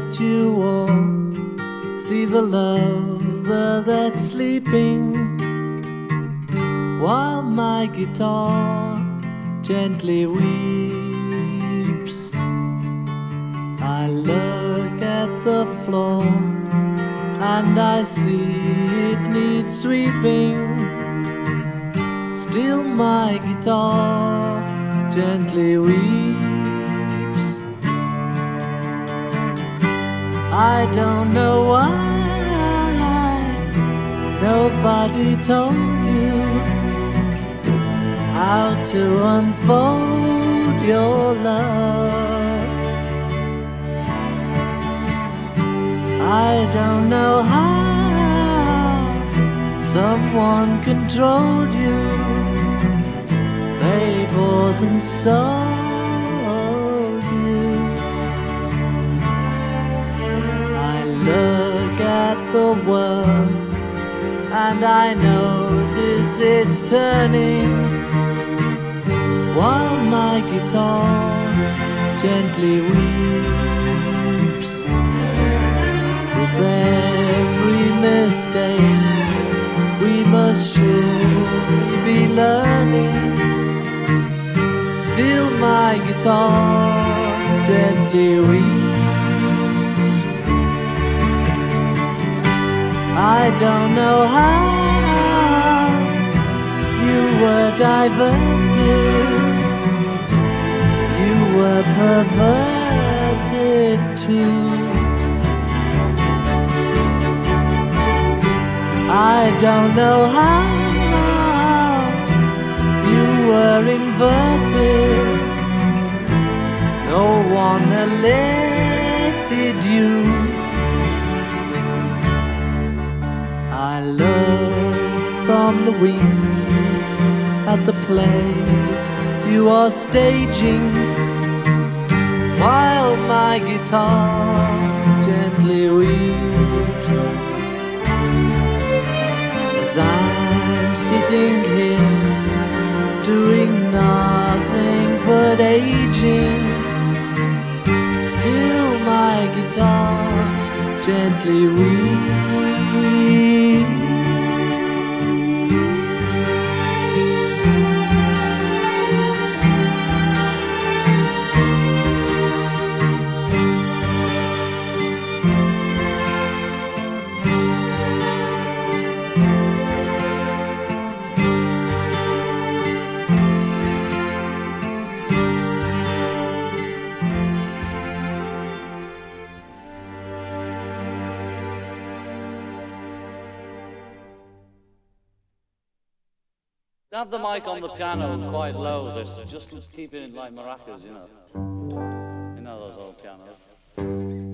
let you all see the lover that's sleeping, while my guitar gently weeps. I look at the floor and I see it needs sweeping. Still my guitar gently weeps. I don't know why nobody told you how to unfold your love. I don't know how someone controlled you. They bought and sold you. I look at the world and I notice it's turning, while my guitar gently weeps. With every mistake we must surely be learning. Still my guitar gently weeps. I don't know how you were diverted, you were perverted too. I don't know how you were inverted. No one alerted you. I look from the wings at the play you are staging, while my guitar gently weeps. As I'm sitting here doing nothing but aging, still my guitar gently weeps. Have the mic on the piano quite low. There's just keep it in like maracas, you know. You know those old pianos.